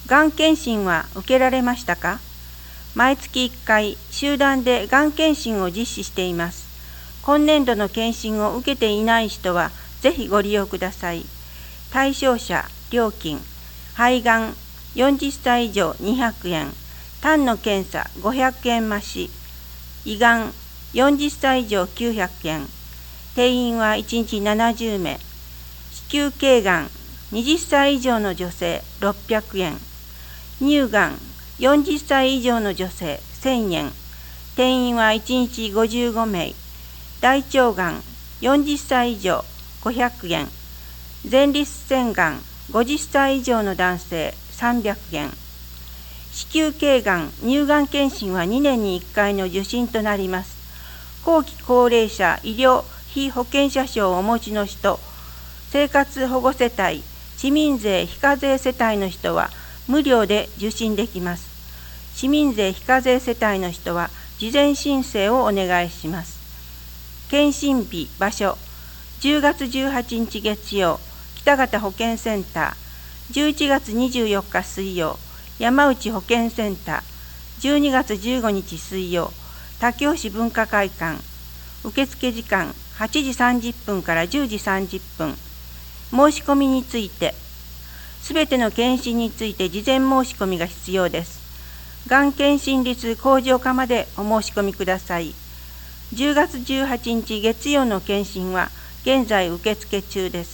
がん検診は受けられましたか？毎月1回、集団でがん検診を実施しています。今年度の検診を受けていない人は、ぜひご利用ください。対象者、料金、肺がん40歳以上200円、胆の検査500円増し、胃がん40歳以上900円、定員は1日70名、子宮頸がん20歳以上の女性600円、乳がん40歳以上の女性1000円、定員は1日55名、大腸がん40歳以上500円、前立腺がん50歳以上の男性300円、子宮頸がん、乳がん検診は2年に1回の受診となります。後期高齢者医療被保険者証をお持ちの人、生活保護世帯、市民税非課税世帯の人は無料で受診できます。市民税非課税世帯の人は事前申請をお願いします。検診日、場所、10月18日月曜、北方保健センター、11月24日水曜、山内保健センター、12月15日水曜、田京市文化会館、受付時間8時30分から10時30分。申し込みについて、すべての検診について事前申し込みが必要です。がん検診率向上課までお申し込みください。10月18日月曜の検診は現在受付中です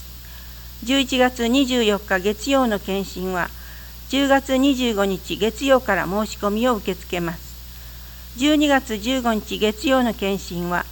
。11月24日月曜の検診は10月25日月曜から申し込みを受け付けます。12月15日月曜の検診は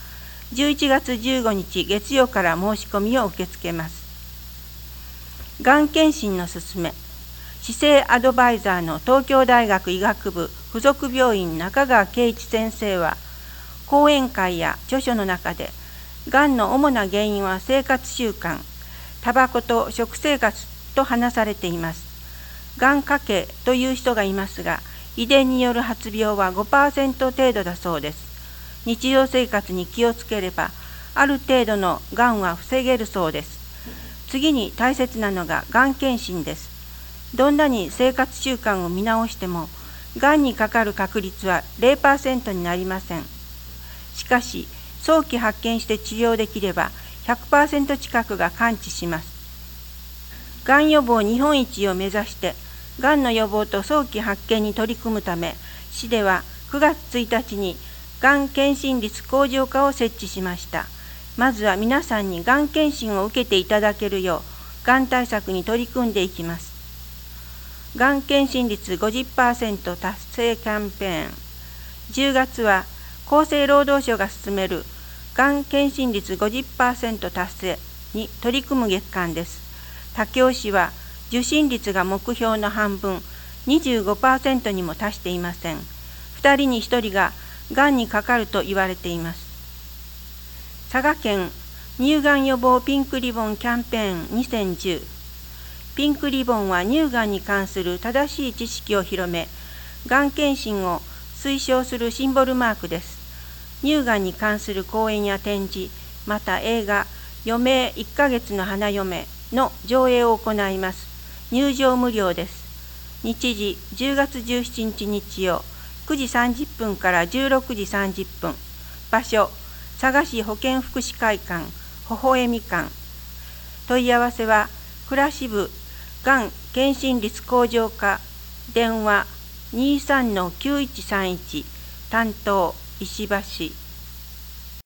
11月15日月曜から申し込みを受け付けます。がん検診のすすめ、姿勢アドバイザーの東京大学医学部附属病院中川圭一先生は、講演会や著書の中で、がんの主な原因は生活習慣、タバコと食生活と話されています。がん家系という人がいますが、遺伝による発病は 5% 程度だそうです。日常生活に気をつければ、ある程度のがんは防げるそうです。次に大切なのががん検診です。どんなに生活習慣を見直しても、がんにかかる確率は 0% になりません。しかし、早期発見して治療できれば 100% 近くが完治します。がん予防日本一を目指して、がんの予防と早期発見に取り組むため、市では9月1日にがん検診率向上課を設置しました。まずは皆さんにがん検診を受けていただけるよう、がん対策に取り組んでいきます。がん検診率 50% 達成キャンペーン。10月は厚生労働省が進めるがん検診率 50% 達成に取り組む月間です。田京市は受診率が目標の半分、25% にも達していません。2人に1人ががんにかかると言われています。佐賀県乳がん予防ピンクリボンキャンペーン2010。ピンクリボンは乳がんに関する正しい知識を広め、がん検診を推奨するシンボルマークです。乳がんに関する講演や展示、また映画、余命1ヶ月の花嫁の上映を行います。入場無料です。日時10月17日日曜、9時30分から16時30分。場所、佐賀市保健福祉会館、ほほえみ館。問い合わせは、倉支部がん検診率向上課、電話 23-9131、担当、石橋。